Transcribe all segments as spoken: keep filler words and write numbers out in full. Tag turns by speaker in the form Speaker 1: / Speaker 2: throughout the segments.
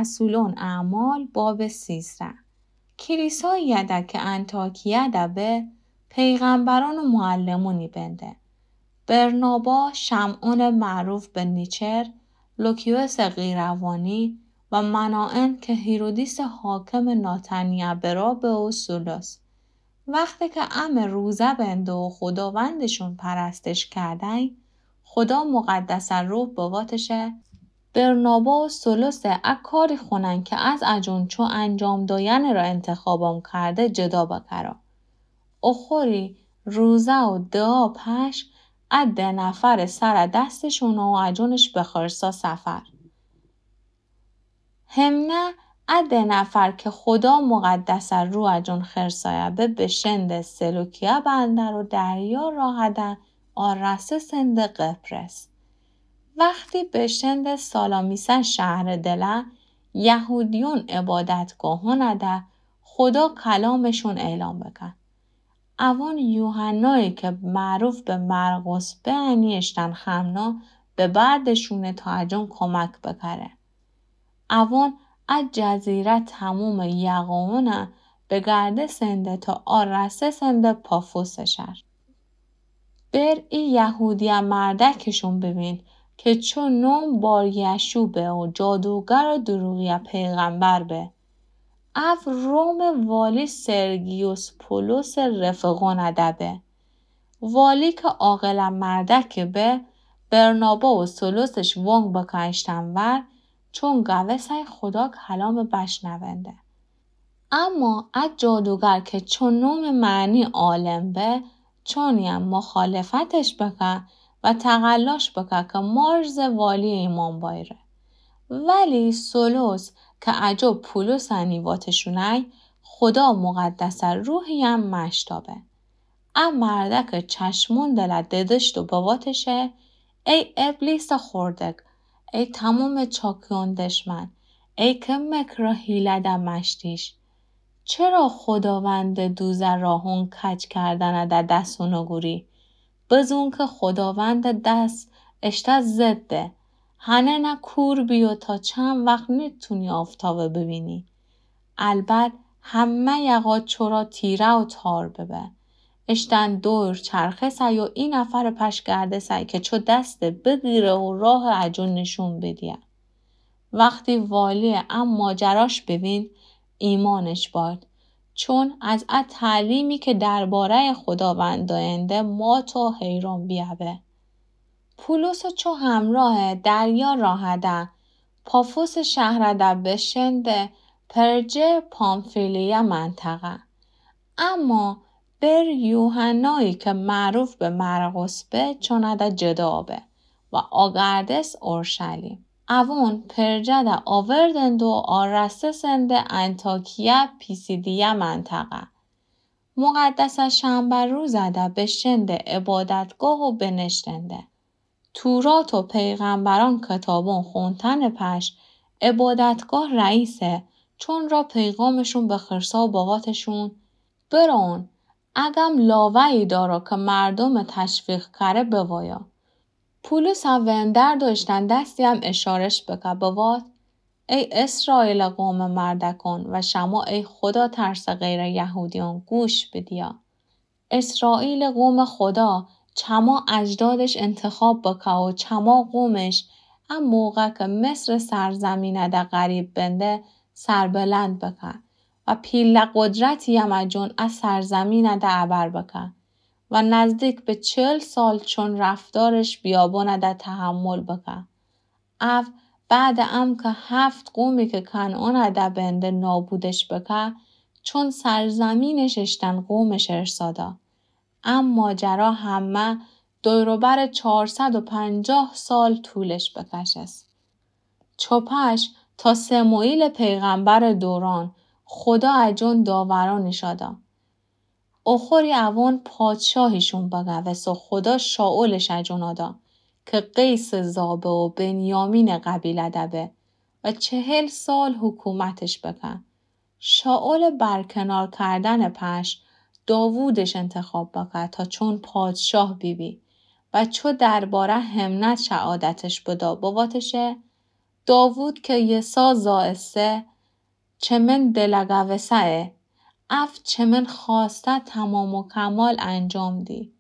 Speaker 1: رسولون اعمال باب سیزده. کلیسای یده که انطاکیه ده به پیغمبران و معلمونی بنده. برنابا شمعون معروف به نیچر، لوکیوس قیروانی و منائن که هیرودیس حاکم ناتنیه برا به اصولوس. وقتی که ام روزه بنده و خداوندشون پرستش کردن، خدا مقدس روح بواتشه برنابا و سولوس اکاری خونن که از اجون چو انجام داین را انتخابم کرده جدا بکرا. اخوری روزه و دعا پش عده نفر سر دستشون و اجونش بخرسا سفر. همنه عده نفر که خدا مقدس رو اجون خرسایه به بشند سلوکیه بندر و دریا راهدن آرسه سند قپرس. وقتی بشند سالامیسن شهر دله یهودیون عبادتگاهونه ده خدا کلامشون اعلام بکن. اوان یوحنایی که معروف به مرقس به انیشتن خمنا به بردشونه تا اجون کمک بکره. اوان از جزیره تموم یقامونه به گرده سنده تا آرسه سنده پافوس شهر. بر ای یهودی مردکشون ببین که چون نوم بار یشوبه و جادوگر و دروغی پیغمبر به. اف روم والی سرگیوس پولوس رفقان ادبه. والی که عاقل مردک به برنابا و سولوسش وانگ بکشتن ور چون گوه خدا کلام بشنونده. اما از جادوگر که چون نوم معنی عالم به چونیم مخالفتش بکن و تقلاش بکن که مارز والی ایمان بایره. ولی سولوس که عجب پولوس انیواتشونه خدا مقدس روحی هم مشتابه. ام مردک چشمون دلت ددشت و بواتشه ای ابلیس خوردک، ای تمام چاکیون دشمن، ای که مکر حیله ده مشتیش. چرا خداوند دوزه راهون کج کردن ده دستونو گوری؟ بزون که خداوند دست اشته زده. هنه نه کور بیو تا چند وقت نتونی آفتابه ببینی. البته همه یقا چرا تیره و تار ببه. اشتن دور چرخه سای و این نفر پش کرده سای که چو دست بگیره و راه عجون نشون بدیه. وقتی والی ام ماجراش ببین ایمانش باد. چون از ا تعلیمی که درباره خداوند داینده ما تو حیران بیابه. پولوس چو همراه دریا راهده پافوس شهر ده بشنده پرجه پامفیلیا منطقه. اما بر یوحنایی که معروف به مرقس به چونده جدا به و آگردس اورشلیم. اوون پرجه ده آوردند و آرسته سنده انطاکیه پیسیدیه منطقه. مقدس شنبه روز ده بشنده عبادتگاه و بنشتنده. تورات و پیغمبران کتابون خونتن پش عبادتگاه رئیسه چون را پیغامشون به خرسا و باواتشون برون اگم لاوهی دارا که مردم تشویق کره بوایا. پولوس هم وندر داشتن دستی هم اشارش بکه بوات ای اسرائیل قوم مردکان و شما ای خدا ترس غیر یهودیان گوش بدیا. اسرائیل قوم خدا چما اجدادش انتخاب بکه و چما قومش هم موقع که مصر سرزمین ده غریب بنده سربلند بکه و پیل قدرتی هم جون از سرزمین ده عبر بکه و نزدیک به چل سال چون رفتارش بیابان ده تحمل بکه. او بعد ام که هفت قومی که کنعان ده بنده نابودش بکه چون سرزمینش اشتن قومش ارسادا. اما ماجرا همه دوروبر چهارصد و پنجاه سال طولش بکشست. چوپش تا سموئیل پیغمبر دوران خدا اجون داورانی شده. اخوری اوان پادشاهیشون بگوست و خدا شاولش اجون آدا که قیس زابه و بنیامین قبیله دبه و چهل سال حکومتش بکن. شاول برکنار کردن پش داوودش انتخاب بکن تا چون پادشاه بیبی و چو درباره همنت شعادتش بدا بواتشه داوود که یسا زائسه چمن دلگوسه اف چمن خواسته تمام و کمال انجام دی.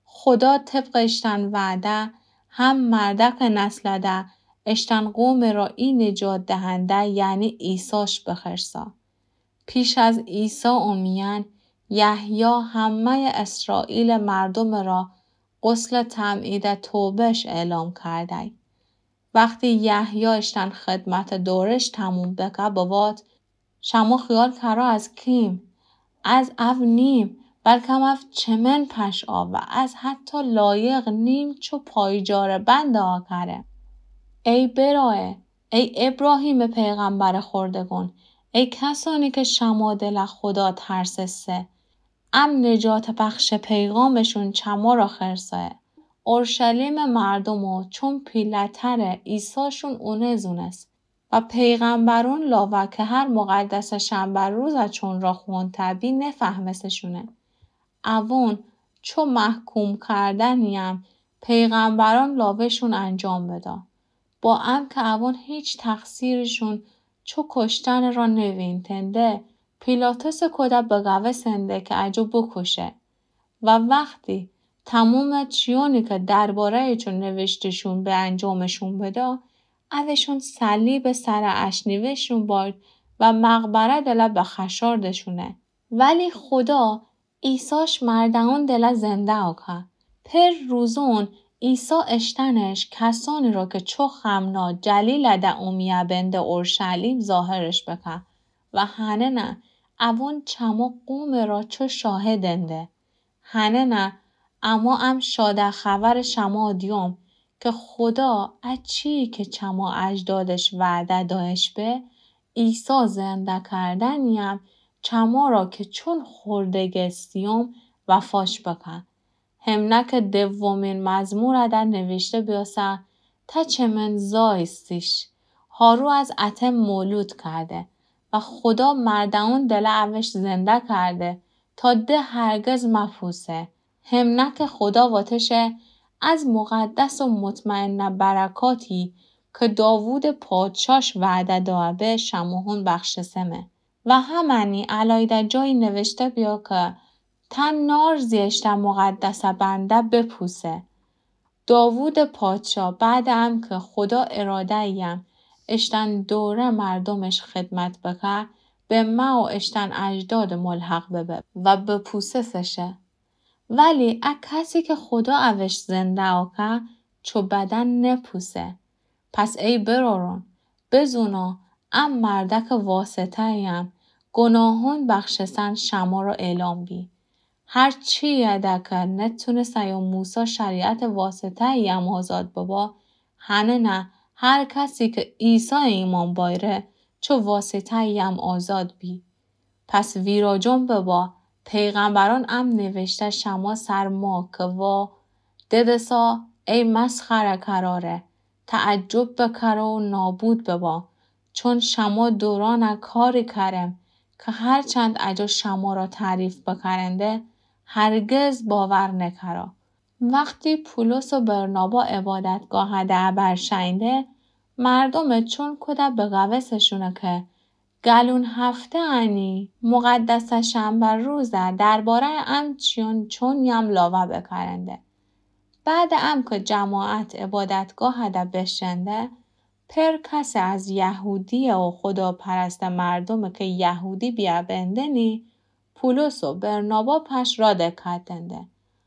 Speaker 1: خدا طبق اشتن وعده هم مردک نسلده اشتن قوم را این نجات دهنده یعنی عیساش بخرسا. پیش از عیسی امیان یحیی همه اسرائیل مردم را غسل تمعید توبهش اعلام کرده. وقتی یحیی اشتن خدمت دورش تموم بکه بواد شما خیال کرا از کیم؟ از او نیم بلکه اف چمن پش آ و از حتی لایق نیم چو پایجار بند آ کره. ای برای ای ابراهیم پیغمبر خردگون ای کسانی که شما دل خدا ترسسته ام نجات بخش پیغامشون چما را خرسه اورشلیم مردمو چون پیلتره ایساشون اونه زونست و پیغمبرون لاوه که هر مقدس شنبه روز چون را خون تبی نفهمسشونه. اوون چو محکوم کردنیم پیغمبران لاوهشون انجام بدا. با ام که اوون هیچ تقصیرشون چو کشتن را نوین تنده پیلاتوس کده بگوه سنده که اجو بکشه و وقتی تموم چیونی که درباره چون نوشتشون به انجامشون بدا اوشون صلیب سر اشنیوشون باید و مقبره دل به خشاردشونه. ولی خدا عیساش مردان دل زنده آکه. پر روزون عیسی اشتنش کسانی را که چو خمنا جلیل ده امیه بند اورشلیم ظاهرش بکه و هنه نه اوون چما قوم را چو شاهدنده. هنه نه اما ام شاده خبر شما دیوم که خدا اچی که چما اجدادش وعده داشت به عیسی زنده کردنیم چما را که چون خوردگستیوم وفاش بکن. همنک دومین مزمور در نوشته بیاسه تا چمن زایستیش هارو از اتم مولود کرده و خدا مردان دل اوش زنده کرده تا ده هرگز مفوسه. همنک خدا واتشه از مقدس و مطمئن برکاتی که داوود پادشاش وعده داده شماهون بخش سمه. و همانی علایده جایی نوشته بیا که تن نار زیشته مقدسه بنده بپوسه. داوود پادشاه بعد هم که خدا اراده ایم اشتن دوره مردمش خدمت بکه به ما و اشتن اجداد ملحق ببه و بپوسه سشه. ولی اک کسی که خدا اوش زنده آکه چو بدن نپوسه. پس ای برارون بزونا ام مردک واسطه ایم گناهون بخشسن شما را اعلام بی. هر چی یده که نتونه سیام موسی شریعت واسطه ایم آزاد بابا هنه نه هر کسی که عیسی ایمان بایره چو واسطه ایم آزاد بی. پس ویراجون بابا پیغمبران ام نوشته شما سرما که وا ددسا ای مسخره کراره تعجب بکره و نابود ببا چون شما دوران کاری کرم که هر چند اجا شما را تعریف بکرنده هرگز باور نکرا. وقتی پولس و برنابا عبادتگاه ده برشنده مردم چون کده به قوسشونه که گلون هفته انی مقدس شنبه روزه درباره ام چیون چون یم لاوه بکرنده. بعد ام که جماعت عبادتگاه ده بشنده پر کسی از یهودی و خدا پرست مردم که یهودی بیا بندنی پولس و برنابا پش را دکتنده.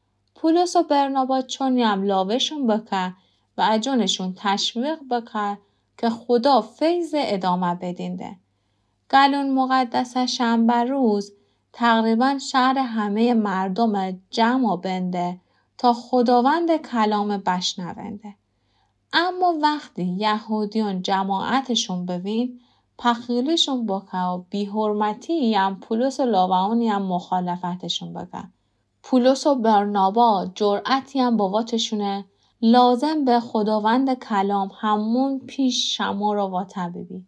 Speaker 1: پولس و برنابا چون یم لاوهشون بکه و اجونشون تشویق بکه که خدا فیض ادامه بدینده. گلون مقدس شنبه روز تقریبا شهر همه مردم جمع بنده تا خداوند کلام بشنونده. اما وقتی یهودیان جماعتشون ببین پخیلیشون بکه و بی حرمتی هم پولس و لاوهانی هم مخالفتشون بکه. پولس و برنابا جرأتی هم باباتشونه لازم به خداوند کلام همون پیش شما را واتبیبی.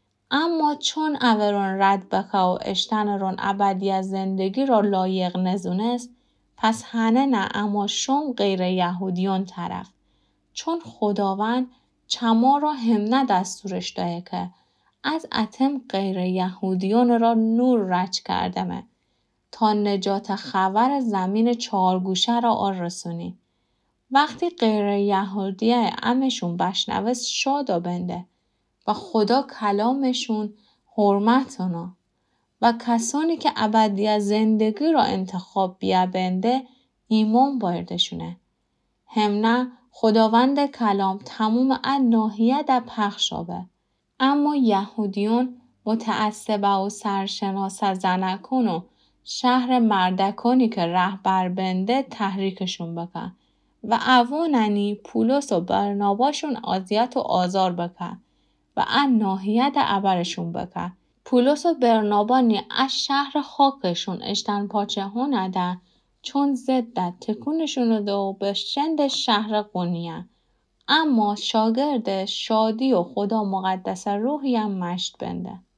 Speaker 1: اما چون اورون رد بکه و اشتنرون ابدی از زندگی را لایق نزونست پس هنه نه اما شم غیر یهودیان طرف چون خداوند چما را همنه دستورش دایه که از اتم غیر یهودیون را نور رچ کردمه تا نجات خبر زمین چهارگوشه را آر رسونی. وقتی غیر یهودیه امشون بشنوه شادا بنده و خدا کلامشون حرمت اونا و کسانی که ابدیت زندگی را انتخاب بیا بنده ایمان بایدشونه. همنه خداوند کلام تموم ان ناحیه در پخش آبه. اما یهودیون متعصبه و سرشناس زنکون و شهر مردکانی که رهبر بنده تحریکشون بکن و اواننی پولس و برناباشون اذیت و آزار بکن و ان ناحیه در عبرشون بکن. پولس و برنابانی از شهر خاکشون اشتن پاچه هونده چون زدت تکونشون رو و به شند شهر قونیه. اما شاگرد شادی و خدا مقدس روحی هم مشت بنده.